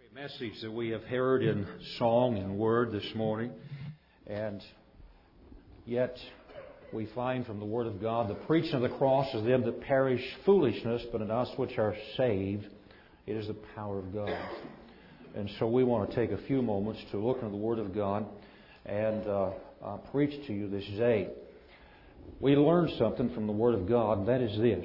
Message that we have heard in song and word this morning, and yet we find from the Word of God the preaching of the cross is them that perish foolishness, but in us which are saved, it is the power of God. And so we want to take a few moments to look into the Word of God and preach to you this day. We learned something from the Word of God, and that is this.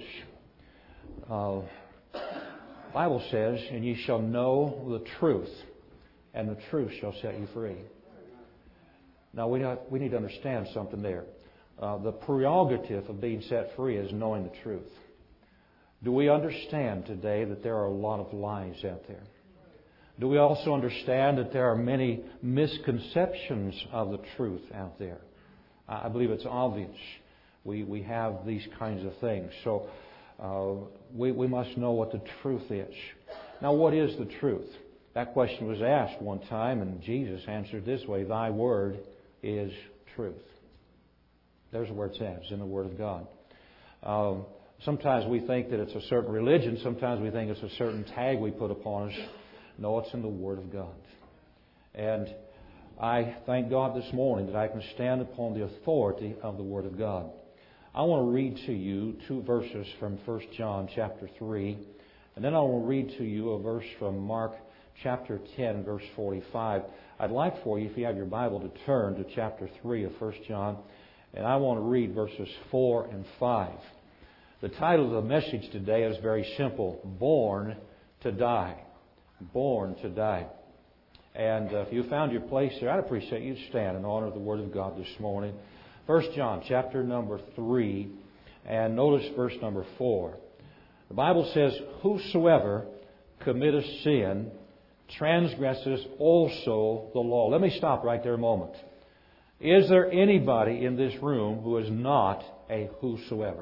The Bible says, and ye shall know the truth, and the truth shall set you free. Now, we need to understand something there. The prerogative of being set free is knowing the truth. Do we understand today that there are a lot of lies out there? Do we also understand that there are many misconceptions of the truth out there? I believe it's obvious. We have these kinds of things. So we must know what the truth is. Now, what is the truth? That question was asked one time, and Jesus answered this way: Thy word is truth. There's where it says in the Word of God. Sometimes we think that it's a certain religion. Sometimes we think it's a certain tag we put upon us. No, it's in the Word of God. And I thank God this morning that I can stand upon the authority of the Word of God. I want to read to you two verses from 1 John chapter 3. And then I will read to you a verse from Mark chapter 10, verse 45. I'd like for you, if you have your Bible, to turn to chapter 3 of 1 John. And I want to read verses 4 and 5. The title of the message today is very simple: Born to Die. Born to die. And if you found your place there, I'd appreciate you to stand in honor of the Word of God this morning. 1 John chapter number 3, and notice verse number 4. The Bible says, Whosoever committeth sin transgresses also the law. Let me stop right there a moment. Is there anybody in this room who is not a whosoever?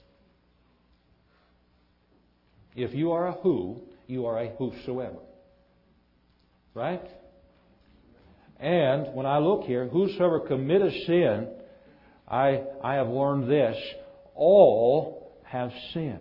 If you are a who, you are a whosoever. Right? And when I look here, whosoever committeth sin, I have learned this: all have sinned.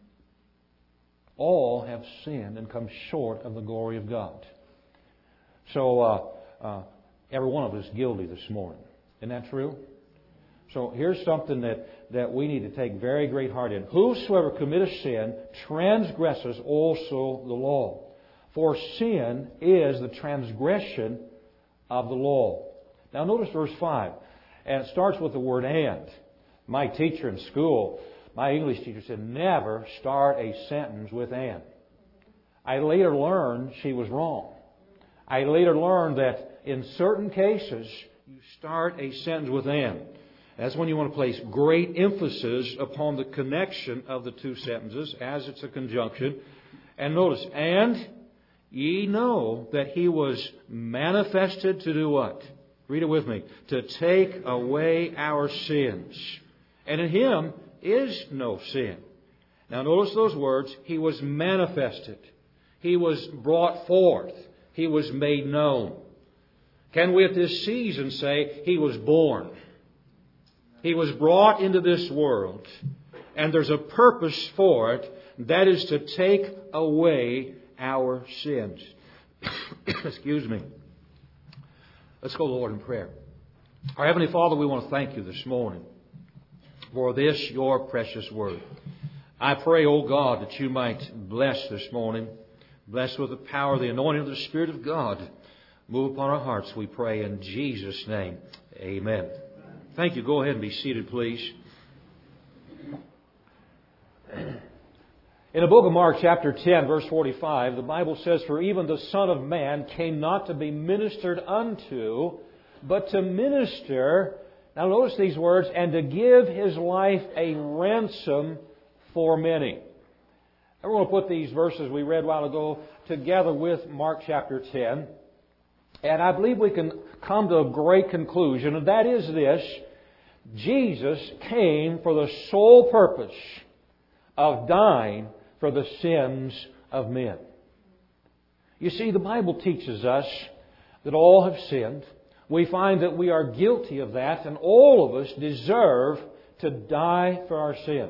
All have sinned and come short of the glory of God. So every one of us is guilty this morning. Isn't that true? So here's something that we need to take very great heart in. Whosoever committeth sin transgresses also the law. For sin is the transgression of the law. Now notice verse 5. And it starts with the word and. My teacher in school, my English teacher said, never start a sentence with and. I later learned she was wrong. I later learned that in certain cases, you start a sentence with and. That's when you want to place great emphasis upon the connection of the two sentences, as it's a conjunction. And notice, and ye know that He was manifested to do what? Read it with me. To take away our sins. And in Him is no sin. Now notice those words. He was manifested. He was brought forth. He was made known. Can we at this season say He was born? He was brought into this world. And there's a purpose for it. That is to take away our sins. Excuse me. Let's go to the Lord in prayer. Our Heavenly Father, we want to thank You this morning for this, Your precious word. I pray, O God, that You might bless this morning. Bless with the power, the anointing of the Spirit of God. Move upon our hearts, we pray, in Jesus' name. Amen. Thank you. Go ahead and be seated, please. In the book of Mark, chapter 10, verse 45, the Bible says, For even the Son of Man came not to be ministered unto, but to minister, now notice these words, and to give His life a ransom for many. I want to put these verses we read a while ago together with Mark chapter 10. And I believe we can come to a great conclusion, and that is this: Jesus came for the sole purpose of dying for the sins of men. You see, the Bible teaches us that all have sinned. We find that we are guilty of that, and all of us deserve to die for our sin.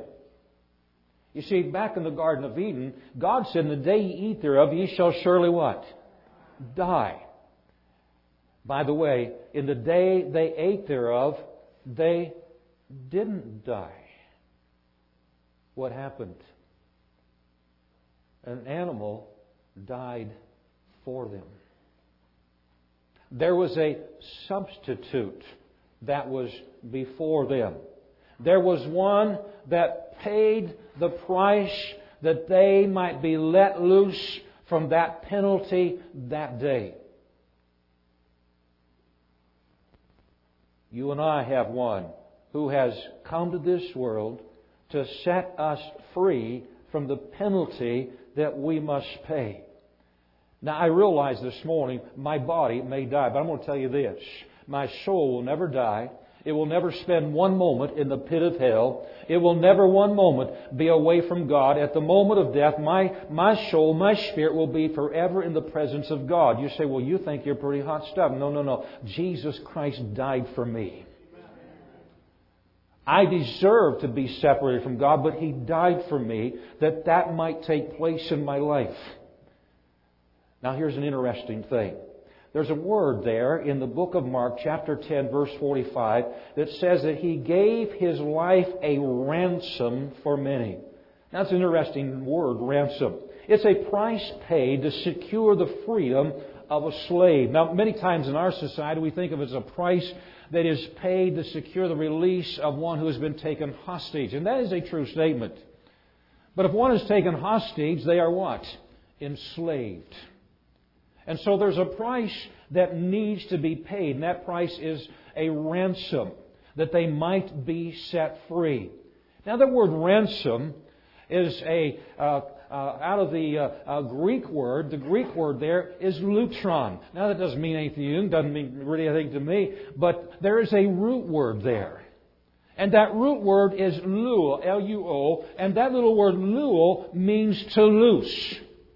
You see, back in the Garden of Eden, God said, In the day ye eat thereof, ye shall surely what? die. By the way, in the day they ate thereof, they didn't die. What happened? An animal died for them. There was a substitute that was before them. There was one that paid the price that they might be let loose from that penalty that day. You and I have one who has come to this world to set us free from the penalty that we must pay. Now, I realize this morning my body may die, but I'm going to tell you this. My soul will never die. It will never spend one moment in the pit of hell. It will never one moment be away from God. At the moment of death, my soul, my spirit will be forever in the presence of God. You say, well, you think you're pretty hot stuff. No. Jesus Christ died for me. I deserve to be separated from God, but He died for me that might take place in my life. Now, here's an interesting thing. There's a word there in the book of Mark, chapter 10, verse 45, that says that He gave His life a ransom for many. Now, that's an interesting word, ransom. It's a price paid to secure the freedom of a slave. Now, many times in our society, we think of it as a price that is paid to secure the release of one who has been taken hostage. And that is a true statement. But if one is taken hostage, they are what? Enslaved. And so there's a price that needs to be paid, and that price is a ransom, that they might be set free. Now, the word ransom is out of the Greek word. The Greek word there is lutron. Now, that doesn't mean anything to you, doesn't mean really anything to me, but there is a root word there. And that root word is luo, L-U-O, and that little word luo means to loose.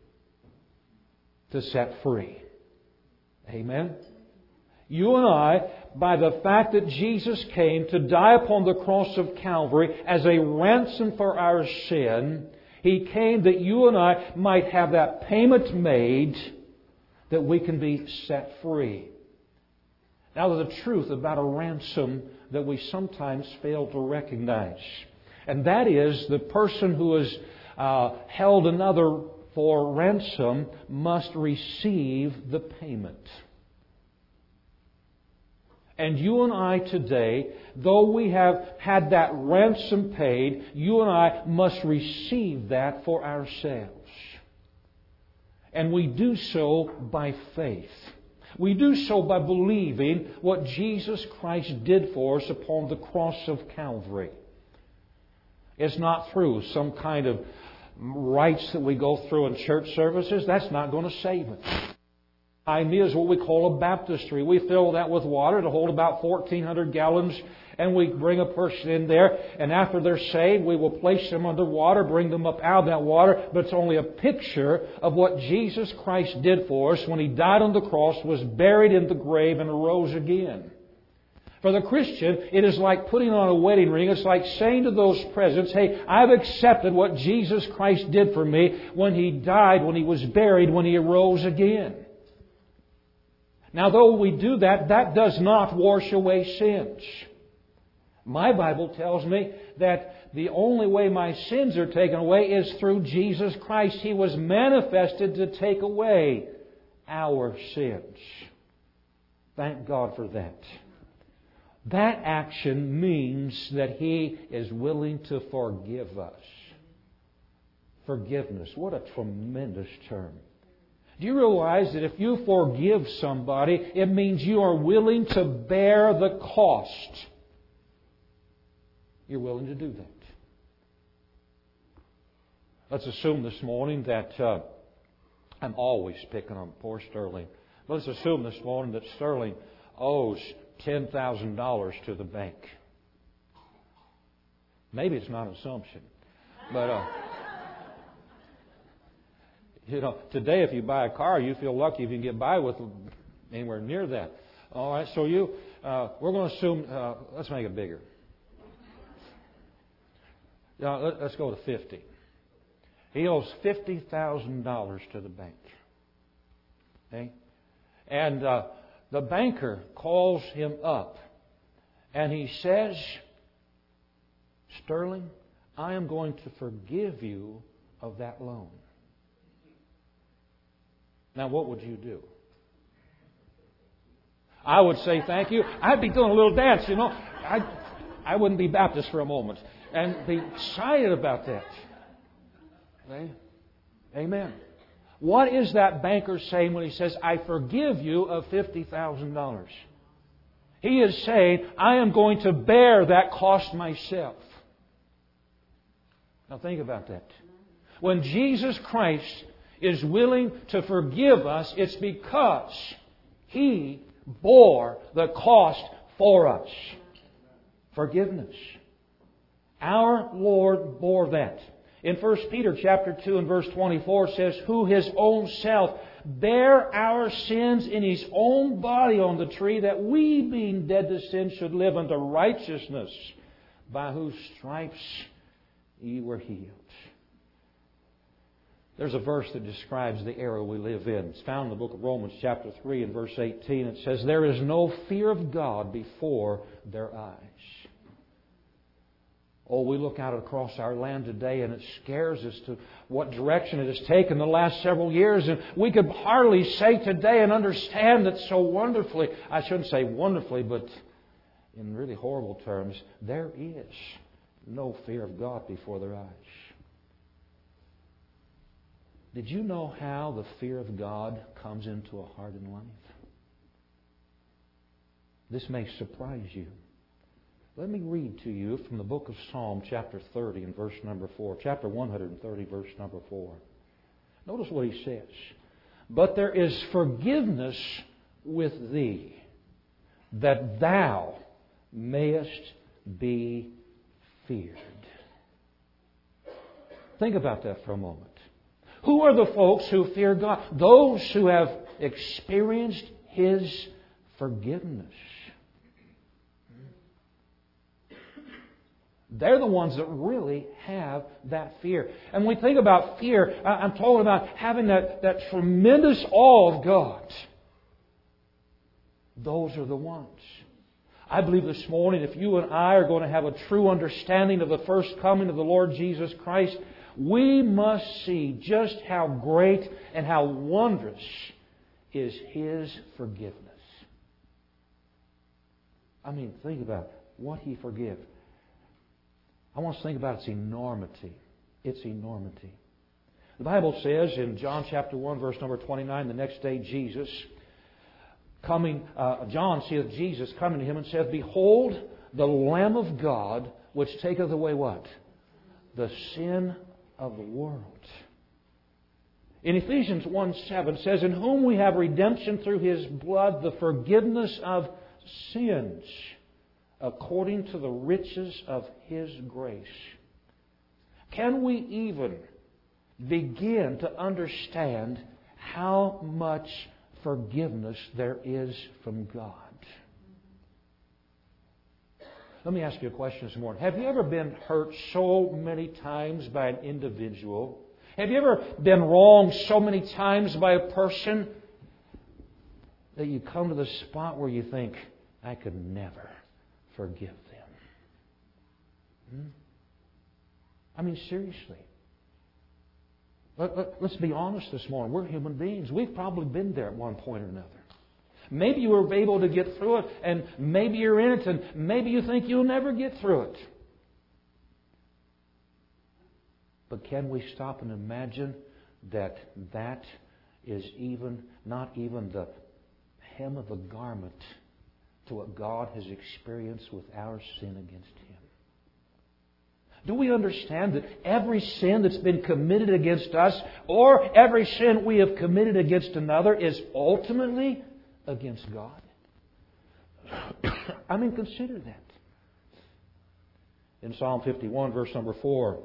To set free. Amen? You and I, by the fact that Jesus came to die upon the cross of Calvary as a ransom for our sin, He came that you and I might have that payment made that we can be set free. Now, there's a truth about a ransom that we sometimes fail to recognize. And that is the person who has held another for ransom must receive the payment. And you and I today, though we have had that ransom paid, you and I must receive that for ourselves. And we do so by faith. We do so by believing what Jesus Christ did for us upon the cross of Calvary. It's not through some kind of rites that we go through in church services. That's not going to save us. Idea is what we call a baptistry. We fill that with water to hold about 1,400 gallons, and we bring a person in there, and after they're saved, we will place them under water, bring them up out of that water, but it's only a picture of what Jesus Christ did for us when He died on the cross, was buried in the grave, and arose again. For the Christian, it is like putting on a wedding ring. It's like saying to those presents, hey, I've accepted what Jesus Christ did for me when He died, when He was buried, when He arose again. Now, though we do that, that does not wash away sins. My Bible tells me that the only way my sins are taken away is through Jesus Christ. He was manifested to take away our sins. Thank God for that. That action means that He is willing to forgive us. Forgiveness. What a tremendous term. Do you realize that if you forgive somebody, it means you are willing to bear the cost? You're willing to do that. Let's assume this morning that I'm always picking on poor Sterling. Let's assume this morning that Sterling owes $10,000 to the bank. Maybe it's not an assumption. But, today if you buy a car, you feel lucky if you can get by with anywhere near that. All right, so we're going to assume, let's make it bigger. Let's go to 50. He owes $50,000 to the bank. Okay? And the banker calls him up. And he says, Sterling, I am going to forgive you of that loan. Now, what would you do? I would say thank you. I'd be doing a little dance, you know. I wouldn't be Baptist for a moment. And be excited about that. Okay? Amen. What is that banker saying when he says, I forgive you of $50,000? He is saying, I am going to bear that cost myself. Now think about that. When Jesus Christ is willing to forgive us, it's because He bore the cost for us. Forgiveness. Our Lord bore that. In 1 Peter chapter 2 and verse 24 says, who His own self bare our sins in His own body on the tree, that we, being dead to sin, should live unto righteousness, by whose stripes ye were healed. There's a verse that describes the era we live in. It's found in the book of Romans chapter 3 and verse 18. It says, there is no fear of God before their eyes. Oh, we look out across our land today and it scares us to what direction it has taken the last several years. And we could hardly say today and understand it so wonderfully. I shouldn't say wonderfully, but in really horrible terms, there is no fear of God before their eyes. Did you know how the fear of God comes into a heart and life? This may surprise you. Let me read to you from the book of Psalm chapter 30 and verse number 4. Chapter 130 verse number 4. Notice what he says. But there is forgiveness with thee, that thou mayest be feared. Think about that for a moment. Who are the folks who fear God? Those who have experienced His forgiveness. They're the ones that really have that fear. And when we think about fear, I'm talking about having that tremendous awe of God. Those are the ones. I believe this morning, if you and I are going to have a true understanding of the first coming of the Lord Jesus Christ, we must see just how great and how wondrous is His forgiveness. I mean, think about what He forgives. I want us to think about its enormity. Its enormity. The Bible says in John chapter 1, verse number 29, the next day John seeth Jesus coming to him and saith, behold, the Lamb of God, which taketh away what? The sin of the world. In Ephesians 1:7 says, in whom we have redemption through His blood, the forgiveness of sins, according to the riches of His grace. Can we even begin to understand how much forgiveness there is from God? Let me ask you a question this morning. Have you ever been hurt so many times by an individual? Have you ever been wronged so many times by a person that you come to the spot where you think, I could never forgive them? I mean, seriously. Let's be honest this morning. We're human beings. We've probably been there at one point or another. Maybe you were able to get through it, and maybe you're in it, and maybe you think you'll never get through it. But can we stop and imagine that is not even the hem of a garment to what God has experienced with our sin against Him? Do we understand that every sin that's been committed against us, or every sin we have committed against another, is ultimately against God? I mean, consider that. In Psalm 51, verse number 4,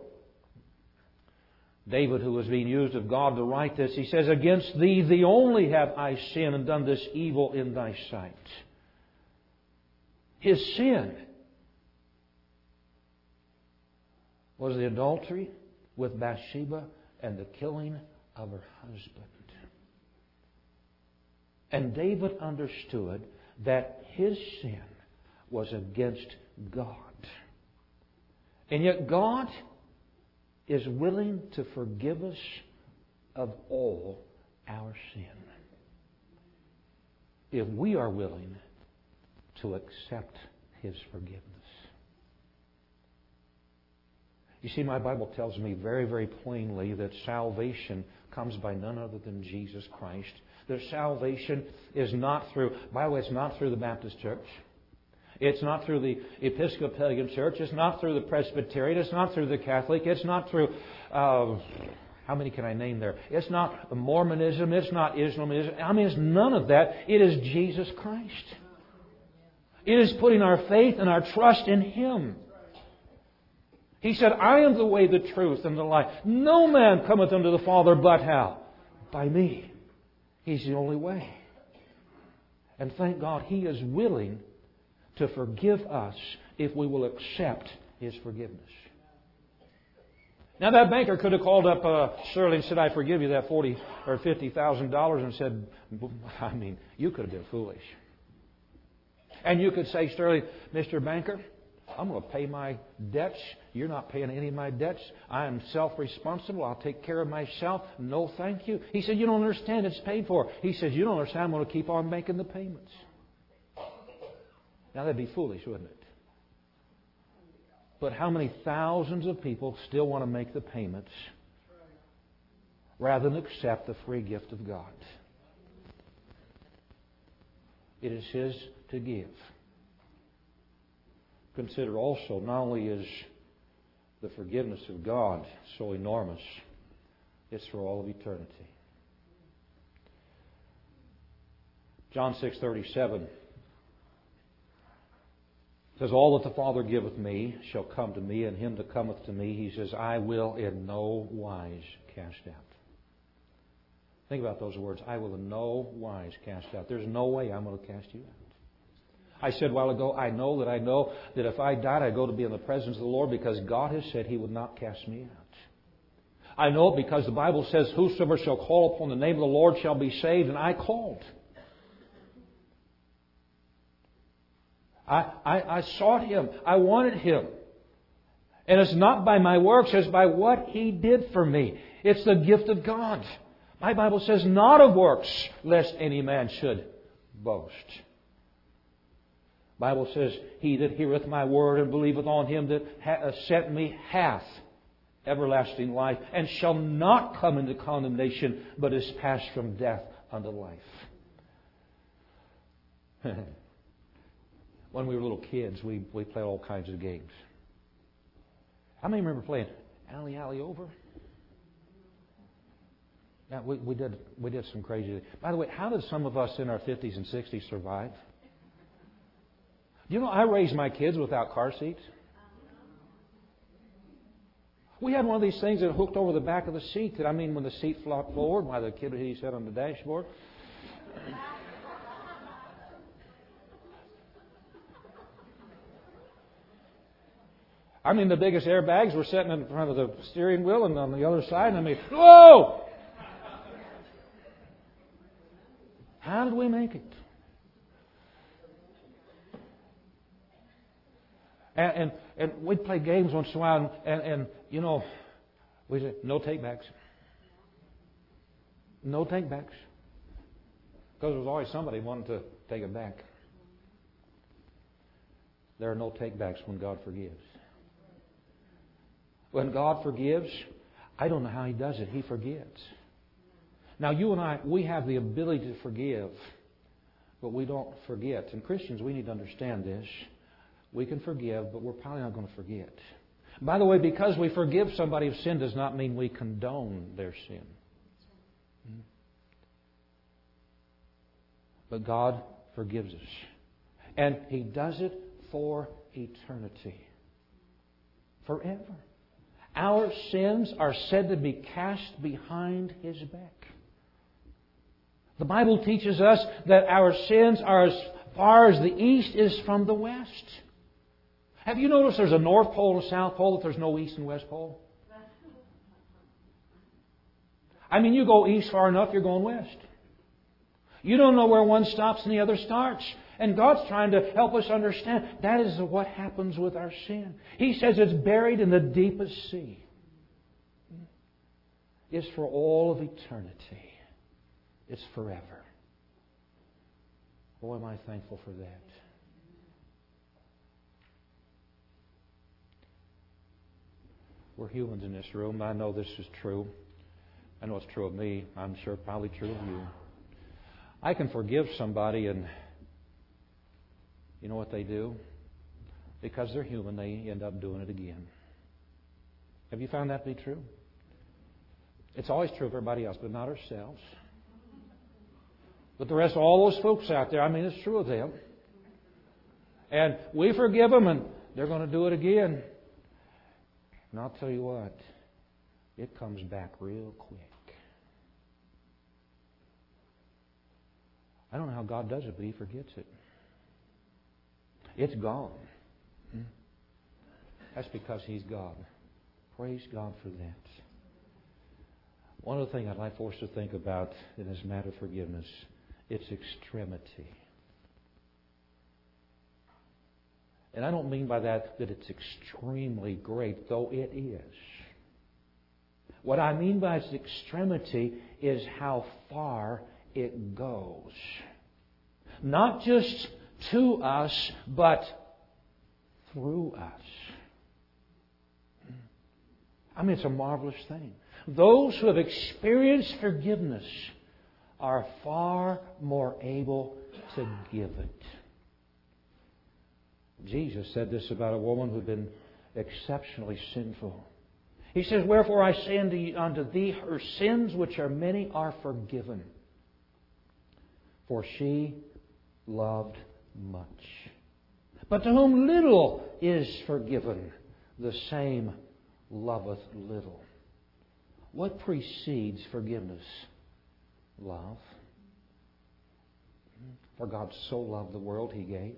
David, who was being used of God to write this, he says, against thee, thee only have I sinned and done this evil in thy sight. His sin was the adultery with Bathsheba and the killing of her husband. And David understood that his sin was against God. And yet God is willing to forgive us of all our sin, if we are willing to accept His forgiveness. You see, my Bible tells me very, very plainly that salvation comes by none other than Jesus Christ. That salvation is not through, by the way, it's not through the Baptist Church. It's not through the Episcopalian Church. It's not through the Presbyterian. It's not through the Catholic. It's not through, how many can I name there? It's not Mormonism. It's not Islamism. I mean, it's none of that. It is Jesus Christ. It is putting our faith and our trust in Him. He said, I am the way, the truth, and the life. No man cometh unto the Father but how? By me. He's the only way. And thank God He is willing to forgive us if we will accept His forgiveness. Now that banker could have called up Shirley and said, I forgive you that $40,000 or $50,000 and said, I mean, you could have been foolish. And you could say, Shirley, Mr. Banker, I'm going to pay my debts. You're not paying any of my debts. I am self-responsible. I'll take care of myself. No, thank you. He said, you don't understand. It's paid for. He says, you don't understand. I'm going to keep on making the payments. Now, that'd be foolish, wouldn't it? But how many thousands of people still want to make the payments rather than accept the free gift of God? It is His to give. Consider also, not only is the forgiveness of God so enormous, it's for all of eternity. John 6:37 says, all that the Father giveth me shall come to me, and him that cometh to me, He says, I will in no wise cast out. Think about those words. I will in no wise cast out. There's no way I'm going to cast you out. I said a while ago, I know that if I died, I'd go to be in the presence of the Lord because God has said He would not cast me out. I know it because the Bible says, whosoever shall call upon the name of the Lord shall be saved, and I called. I sought Him. I wanted Him. And it's not by my works, it's by what He did for me. It's the gift of God. My Bible says, not of works, lest any man should boast. The Bible says, he that heareth my word and believeth on Him that sent me hath everlasting life, and shall not come into condemnation, but is passed from death unto life. When we were little kids, we played all kinds of games. How many remember playing Alley Alley Over? Yeah, we did some crazy. By the way, how did some of us in our 50s and 60s survive? You know, I raised my kids without car seats. We had one of these things that hooked over the back of the seat. That, I mean, when the seat flopped forward, why the kid would hit his head on the dashboard. I mean, the biggest airbags were sitting in front of the steering wheel and on the other side. And I mean, whoa! How did we make it? And we'd play games once in a while, and you know, we said, no takebacks. No takebacks. Because there was always somebody wanting to take it back. There are no takebacks when God forgives. When God forgives, I don't know how He does it. He forgives. Now, you and I, we have the ability to forgive, but we don't forget. And Christians, we need to understand this. We can forgive, but we're probably not going to forget. By the way, because we forgive somebody of sin does not mean we condone their sin. But God forgives us. And He does it for eternity. Forever. Our sins are said to be cast behind His back. The Bible teaches us that our sins are as far as the east is from the west. Have you noticed there's a North Pole and a South Pole, that there's no East and West Pole? I mean, you go east far enough, you're going west. You don't know where one stops and the other starts. And God's trying to help us understand that is what happens with our sin. He says it's buried in the deepest sea. It's for all of eternity. It's forever. Boy, am I thankful for that. We're humans in this room. I know this is true. I know it's true of me. I'm sure it's probably true of you. I can forgive somebody, and you know what they do? Because they're human, they end up doing it again. Have you found that to be true? It's always true of everybody else, but not ourselves. But the rest of all those folks out there, I mean, it's true of them. And we forgive them, and they're going to do it again. And I'll tell you what, it comes back real quick. I don't know how God does it, but He forgets it. It's gone. That's because He's God. Praise God for that. One other thing I'd like for us to think about in this matter of forgiveness, it's extremity. And I don't mean by that it's extremely great, though it is. What I mean by its extremity is how far it goes. Not just to us, but through us. I mean, it's a marvelous thing. Those who have experienced forgiveness are far more able to give it. Jesus said this about a woman who had been exceptionally sinful. He says, "Wherefore I say unto thee, her sins, which are many, are forgiven. For she loved much. But to whom little is forgiven, the same loveth little." What precedes forgiveness? Love. For God so loved the world, He gave.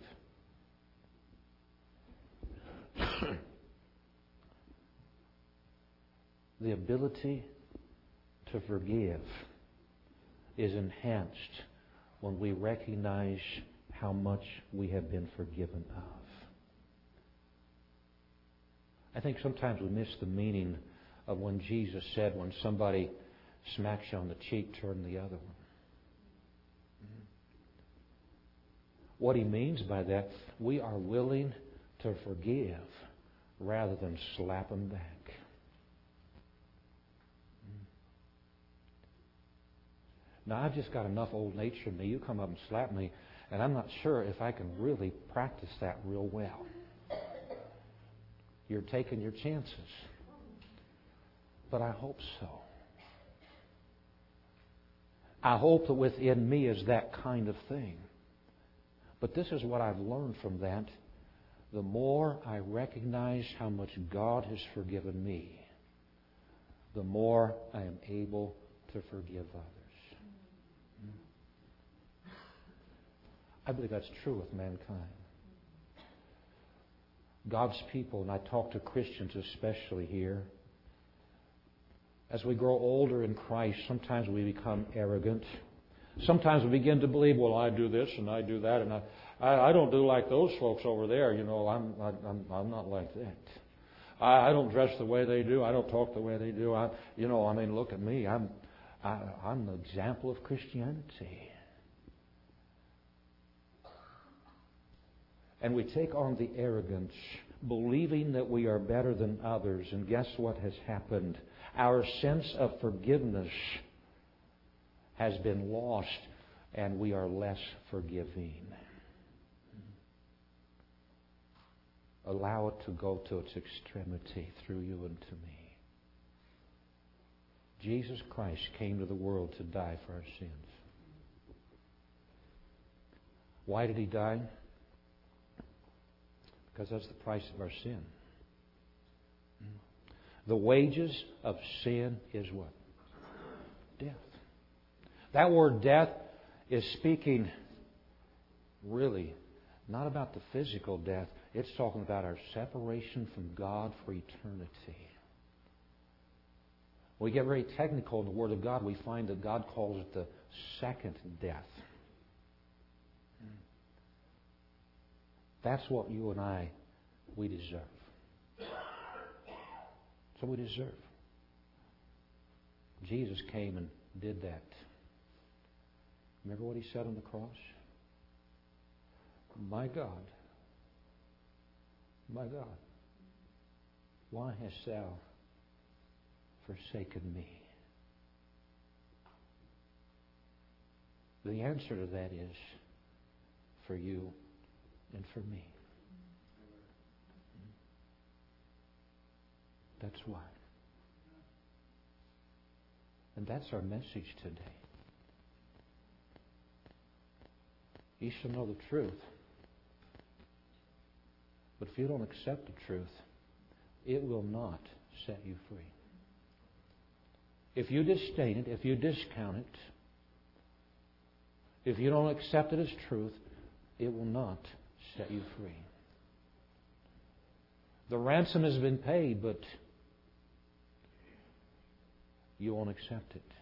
The ability to forgive is enhanced when we recognize how much we have been forgiven of. I think sometimes we miss the meaning of when Jesus said, when somebody smacks you on the cheek, turn the other one. What He means by that, we are willing to forgive rather than slap them back. Now, I've just got enough old nature in me. You come up and slap me, and I'm not sure if I can really practice that real well. You're taking your chances. But I hope so. I hope that within me is that kind of thing. But this is what I've learned from that. The more I recognize how much God has forgiven me, the more I am able to forgive others. I believe that's true with mankind. God's people, and I talk to Christians especially here, as we grow older in Christ, sometimes we become arrogant. Sometimes we begin to believe, well, I do this and I do that, and I don't do like those folks over there. You know, I'm not like that. I don't dress the way they do. I don't talk the way they do. Look at me. I'm the example of Christianity. And we take on the arrogance, believing that we are better than others. And guess what has happened? Our sense of forgiveness has been lost, and we are less forgiving. Allow it to go to its extremity through you and to me. Jesus Christ came to the world to die for our sins. Why did He die? Because that's the price of our sin. The wages of sin is what? Death. That word death is speaking really not about the physical death. It's talking about our separation from God for eternity. When we get very technical in the Word of God, we find that God calls it the second death. That's what you and I, we deserve. That's what we deserve. Jesus came and did that. Remember what He said on the cross? My God, why hast Thou forsaken me? The answer to that is for you and for me. That's why. And that's our message today. You shall know the truth. But if you don't accept the truth, it will not set you free. If you disdain it, if you discount it, if you don't accept it as truth, it will not set you free. The ransom has been paid, but you won't accept it.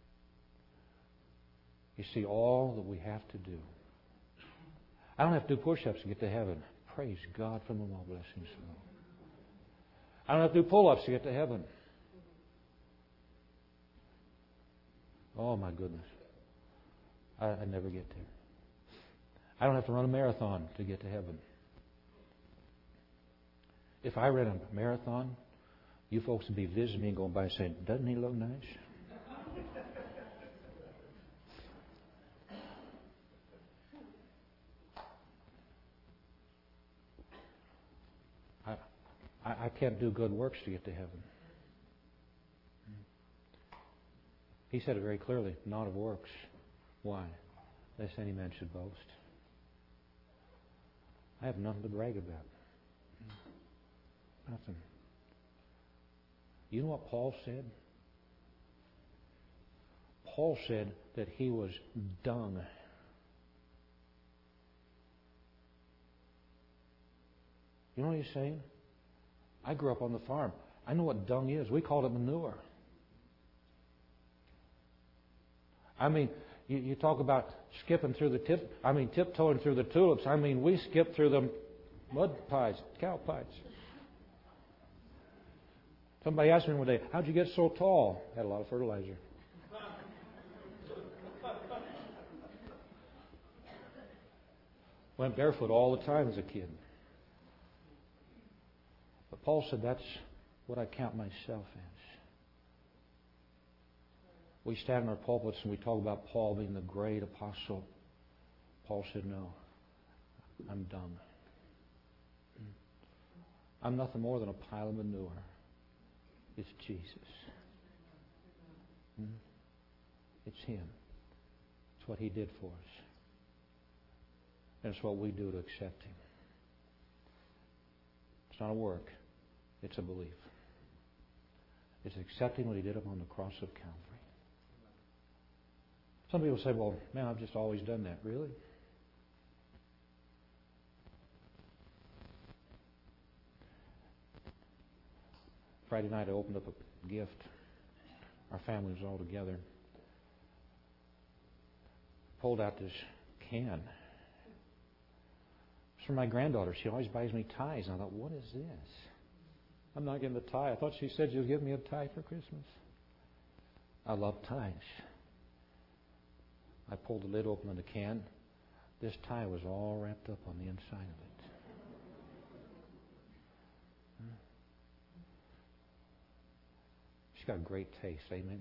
You see, all that we have to do. I don't have to do push-ups to get to heaven. Praise God from whom all blessings flow. I don't have to do pull-ups to get to heaven. Oh my goodness. I never get there. I don't have to run a marathon to get to heaven. If I ran a marathon, you folks would be visiting me and going by saying, doesn't he look nice? I can't do good works to get to heaven. He said it very clearly, not of works. Why? Lest any man should boast. I have nothing to brag about. Nothing. You know what Paul said? Paul said that he was dung. You know what he's saying? I grew up on the farm. I know what dung is. We called it manure. I mean, you talk about skipping through the tiptoeing through the tulips. I mean, we skipped through the mud pies, cow pies. Somebody asked me one day, how'd you get so tall? Had a lot of fertilizer. Went barefoot all the time as a kid. But Paul said that's what I count myself as. We stand in our pulpits and we talk about Paul being the great apostle. Paul said, no, I'm dung. I'm nothing more than a pile of manure. It's Jesus. It's Him. It's what He did for us. And it's what we do to accept Him. It's not a work. It's a belief. It's accepting what He did upon the cross of Calvary. Some people say, well, man, I've just always done that. Really? Friday night I opened up a gift. Our family was all together. Pulled out this can. It's from my granddaughter. She always buys me ties. And I thought, what is this? I'm not getting a tie. I thought she said she was giving me a tie for Christmas. I love ties. I pulled the lid open on the can. This tie was all wrapped up on the inside of it. She's got great taste. Amen.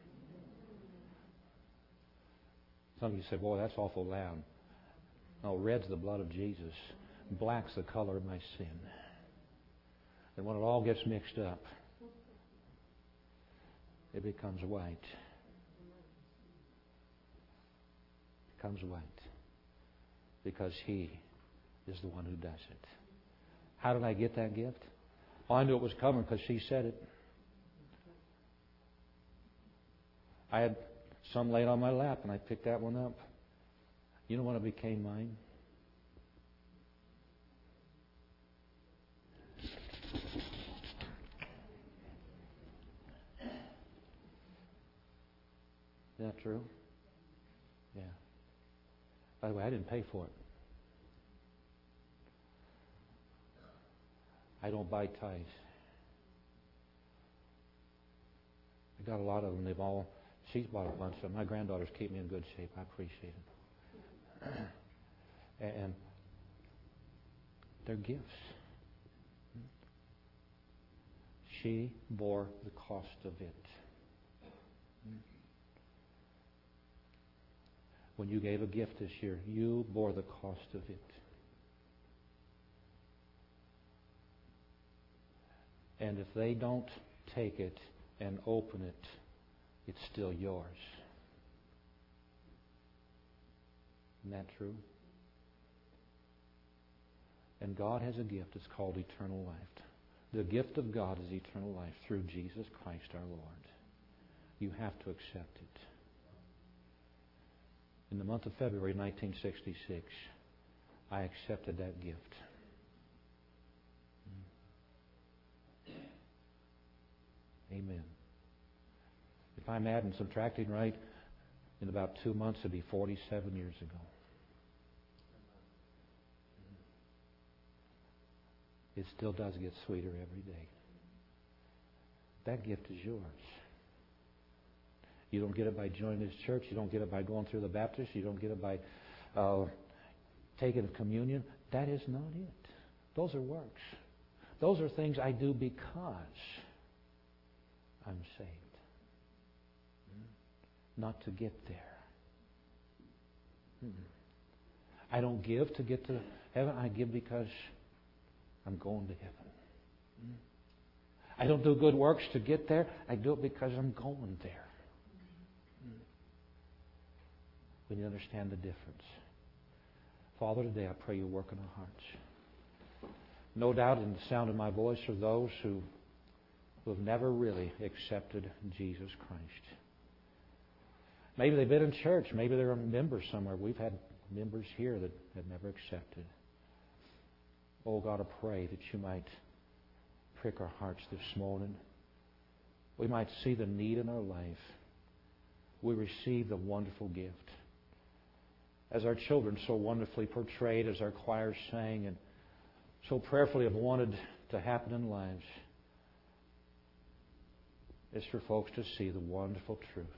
Some of you say, boy, that's awful loud. No, red's the blood of Jesus. Black's the color of my sin. And when it all gets mixed up, it becomes white. It becomes white. Because He is the one who does it. How did I get that gift? Oh, I knew it was coming because she said it. I had some laid on my lap and I picked that one up. You know when it became mine? Is that true? Yeah. By the way, I didn't pay for it. I don't buy ties. I got a lot of them. She's bought a bunch of them. My granddaughters keep me in good shape. I appreciate it. And they're gifts. She bore the cost of it. When you gave a gift this year, you bore the cost of it. And if they don't take it and open it, it's still yours. Isn't that true? And God has a gift. It's called eternal life. The gift of God is eternal life through Jesus Christ our Lord. You have to accept it. In the month of February 1966, I accepted that gift. Amen. If I'm adding and subtracting right, in about 2 months it'll be 47 years ago. It still does get sweeter every day. That gift is yours. You don't get it by joining this church. You don't get it by going through the Baptist. You don't get it by taking communion. That is not it. Those are works. Those are things I do because I'm saved. Not to get there. I don't give to get to heaven. I give because I'm going to heaven. I don't do good works to get there. I do it because I'm going there. We need to understand the difference. Father, today I pray you work in our hearts. No doubt in the sound of my voice are those who have never really accepted Jesus Christ. Maybe they've been in church. Maybe they're a member somewhere. We've had members here that have never accepted. Oh, God, I pray that you might prick our hearts this morning. We might see the need in our life. We receive the wonderful gift. As our children so wonderfully portrayed, as our choir sang, and so prayerfully have wanted to happen in lives, is for folks to see the wonderful truth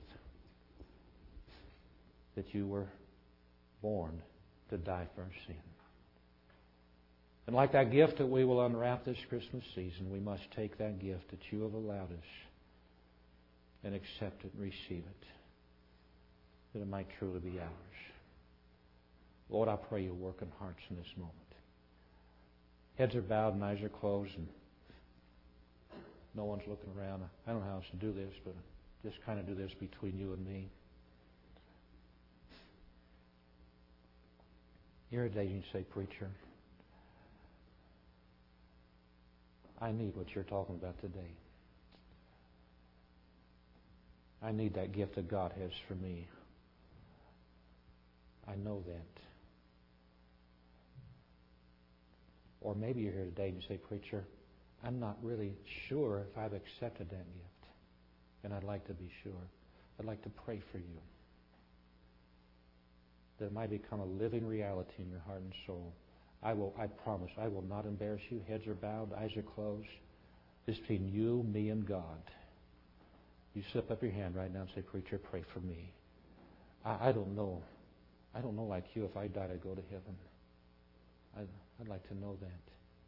that you were born to die for our sin. And like that gift that we will unwrap this Christmas season, we must take that gift that you have allowed us and accept it and receive it, that it might truly be ours. Lord, I pray you'll work in hearts in this moment. Heads are bowed and eyes are closed, and no one's looking around. I don't know how else to do this, but just kind of do this between you and me. Here today you say, Preacher, I need what you're talking about today. I need that gift that God has for me. I know that. Or maybe you're here today and you say, Preacher, I'm not really sure if I've accepted that gift. And I'd like to be sure. I'd like to pray for you, that it might become a living reality in your heart and soul. I promise, I will not embarrass you. Heads are bowed, eyes are closed. This is between you, me, and God. You slip up your hand right now and say, Preacher, pray for me. I don't know. I don't know like you. If I died, I'd go to heaven. I'd like to know that.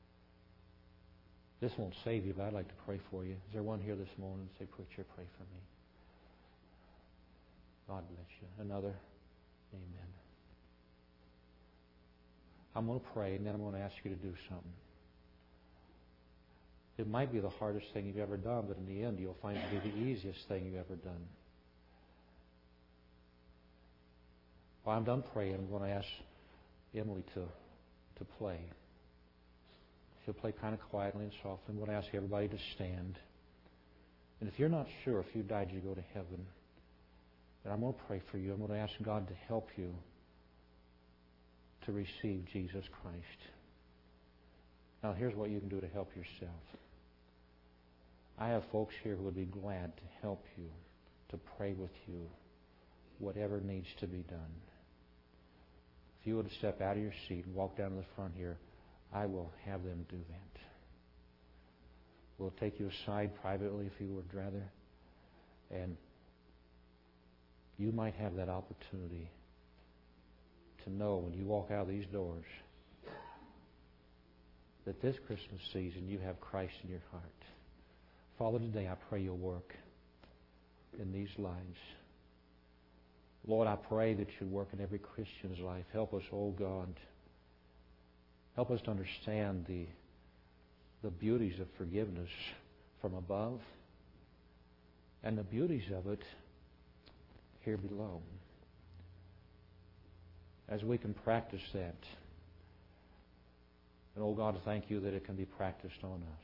This won't save you, but I'd like to pray for you. Is there one here this morning? Say, Preacher, pray for me. God bless you. Another? Amen. I'm going to pray, and then I'm going to ask you to do something. It might be the hardest thing you've ever done, but in the end, you'll find it to be the easiest thing you've ever done. While I'm done praying, I'm going to ask Emily to play. She'll play kind of quietly and softly. I'm going to ask everybody to stand. And if you're not sure if you died, you go to heaven, then I'm going to pray for you. I'm going to ask God to help you to receive Jesus Christ. Now, here's what you can do to help yourself. I have folks here who would be glad to help you, to pray with you, whatever needs to be done. If you would step out of your seat and walk down to the front here, I will have them do that. We'll take you aside privately if you would rather. And you might have that opportunity to know when you walk out of these doors that this Christmas season you have Christ in your heart. Father, today I pray you'll work in these lives. Lord, I pray that you work in every Christian's life. Help us, oh God. Help us to understand the beauties of forgiveness from above and the beauties of it here below. As we can practice that. And oh God, thank you that it can be practiced on us.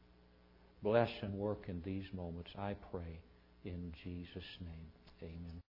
Bless and work in these moments, I pray, in Jesus' name. Amen.